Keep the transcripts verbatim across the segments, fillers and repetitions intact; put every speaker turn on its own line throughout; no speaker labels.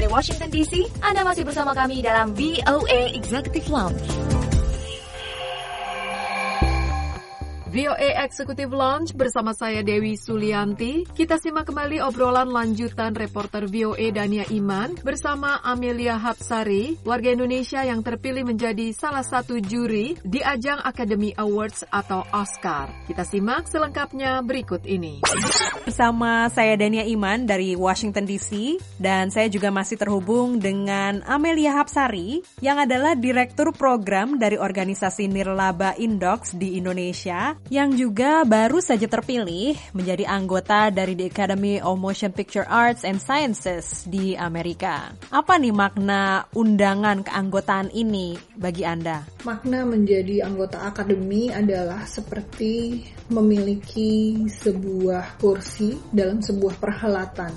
Washington D C, Anda masih bersama kami dalam V O A Executive Lounge.
V O A Executive Lounge bersama saya Dewi Sulianti. Kita simak kembali obrolan lanjutan reporter V O A Dania Iman bersama Amelia Hapsari, warga Indonesia yang terpilih menjadi salah satu juri di ajang Academy Awards atau Oscar. Kita simak selengkapnya berikut ini.
Bersama saya Dania Iman dari Washington D C, dan saya juga masih terhubung dengan Amelia Hapsari yang adalah Direktur Program dari organisasi Nirlaba Indox di Indonesia, yang juga baru saja terpilih menjadi anggota dari The Academy of Motion Picture Arts and Sciences di Amerika. Apa nih makna undangan keanggotaan ini bagi Anda?
Makna menjadi anggota akademi adalah seperti memiliki sebuah kursi dalam sebuah perhelatan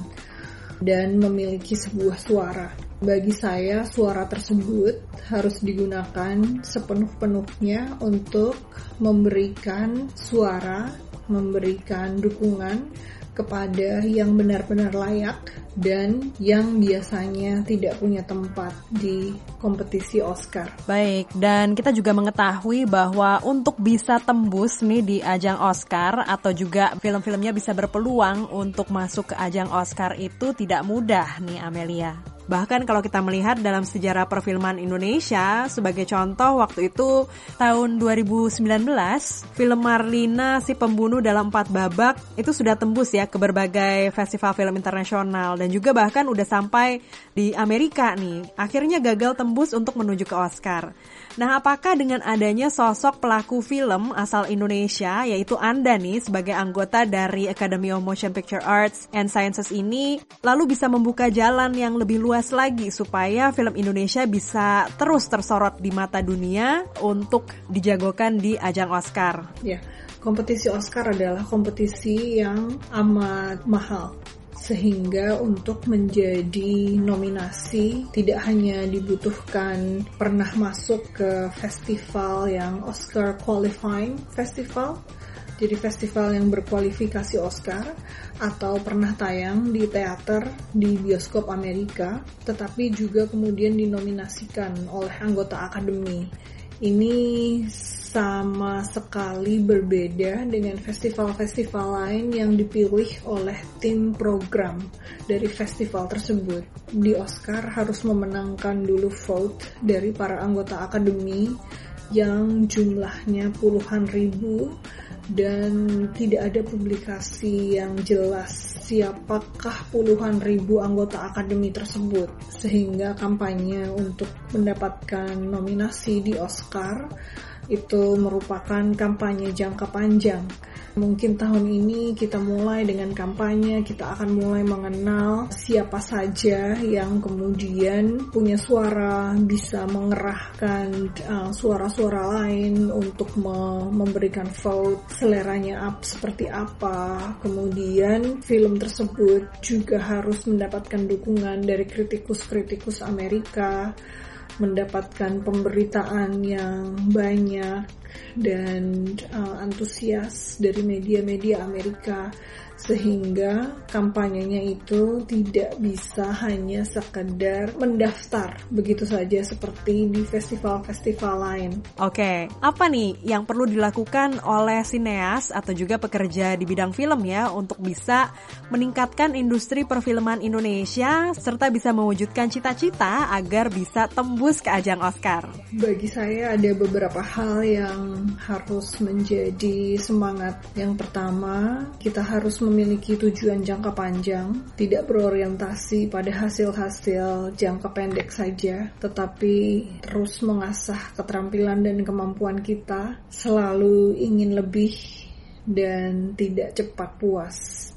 dan memiliki sebuah suara. Bagi saya, suara tersebut harus digunakan sepenuh-penuhnya untuk memberikan suara, memberikan dukungan kepada yang benar-benar layak dan yang biasanya tidak punya tempat di kompetisi Oscar.
Baik, dan kita juga mengetahui bahwa untuk bisa tembus nih di ajang Oscar atau juga film-filmnya bisa berpeluang untuk masuk ke ajang Oscar itu tidak mudah nih Amelia. Bahkan kalau kita melihat dalam sejarah perfilman Indonesia, sebagai contoh waktu itu tahun dua ribu sembilan belas, film Marlina si pembunuh dalam empat babak itu sudah tembus ya ke berbagai festival film internasional dan juga bahkan udah sampai di Amerika nih. Akhirnya gagal tembus untuk menuju ke Oscar. Nah, apakah dengan adanya sosok pelaku film asal Indonesia, yaitu Anda nih sebagai anggota dari Academy of Motion Picture Arts and Sciences ini, lalu bisa membuka jalan yang lebih luas lagi supaya film Indonesia bisa terus tersorot di mata dunia untuk dijagokan di ajang Oscar?
Ya, kompetisi Oscar adalah kompetisi yang amat mahal. Sehingga untuk menjadi nominasi tidak hanya dibutuhkan pernah masuk ke festival yang Oscar Qualifying Festival, jadi festival yang berkualifikasi Oscar, atau pernah tayang di teater di bioskop Amerika, tetapi juga kemudian dinominasikan oleh anggota akademi. Ini sama sekali berbeda dengan festival-festival lain yang dipilih oleh tim program dari festival tersebut. Di Oscar harus memenangkan dulu vote dari para anggota akademi yang jumlahnya puluhan ribu dan tidak ada publikasi yang jelas siapakah puluhan ribu anggota akademi tersebut, sehingga kampanye untuk mendapatkan nominasi di Oscar itu merupakan kampanye jangka panjang. Mungkin tahun ini kita mulai dengan kampanye, kita akan mulai mengenal siapa saja yang kemudian punya suara, bisa mengerahkan uh, suara-suara lain untuk me- memberikan vote, seleranya up seperti apa. Kemudian film tersebut juga harus mendapatkan dukungan dari kritikus-kritikus Amerika, mendapatkan pemberitaan yang banyak dan uh, antusias dari media-media Amerika, sehingga kampanyenya itu tidak bisa hanya sekedar mendaftar begitu saja seperti di festival-festival lain.
Oke, apa nih yang perlu dilakukan oleh sineas atau juga pekerja di bidang film ya untuk bisa meningkatkan industri perfilman Indonesia serta bisa mewujudkan cita-cita agar bisa tembus ke ajang Oscar?
Bagi saya ada beberapa hal yang harus menjadi semangat. Yang pertama, kita harus memiliki tujuan jangka panjang, tidak berorientasi pada hasil-hasil jangka pendek saja, tetapi terus mengasah keterampilan dan kemampuan kita, selalu ingin lebih dan tidak cepat puas.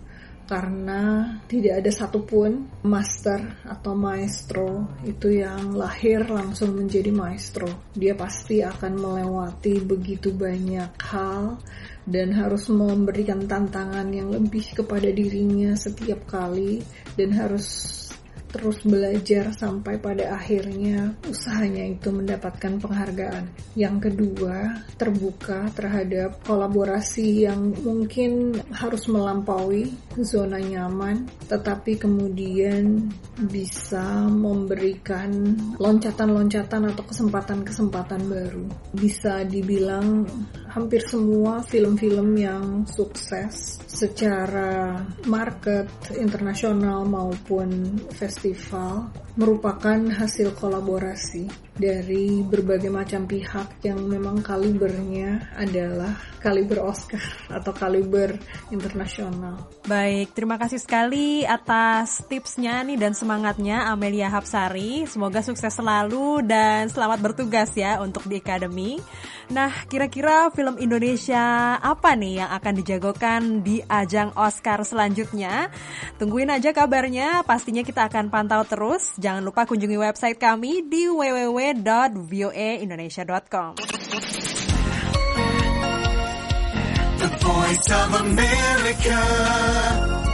Karena tidak ada satupun master atau maestro itu yang lahir langsung menjadi maestro. Dia pasti akan melewati begitu banyak hal dan harus memberikan tantangan yang lebih kepada dirinya setiap kali, dan harus terus belajar sampai pada akhirnya usahanya itu mendapatkan penghargaan. Yang kedua, terbuka terhadap kolaborasi yang mungkin harus melampaui zona nyaman, tetapi kemudian bisa memberikan loncatan-loncatan atau kesempatan-kesempatan baru. Bisa dibilang hampir semua film-film yang sukses secara market internasional maupun festival merupakan hasil kolaborasi dari berbagai macam pihak yang memang kalibernya adalah kaliber Oscar atau kaliber internasional.
Baik, terima kasih sekali atas tipsnya nih dan semangatnya Amelia Hapsari. Semoga sukses selalu dan selamat bertugas ya untuk di Academy. Nah, kira-kira film Indonesia apa nih yang akan dijagokan di ajang Oscar selanjutnya? Tungguin aja kabarnya, pastinya kita akan pantau terus. Jangan lupa kunjungi website kami di w w w dot v o a indonesia dot com.
The Voice of America.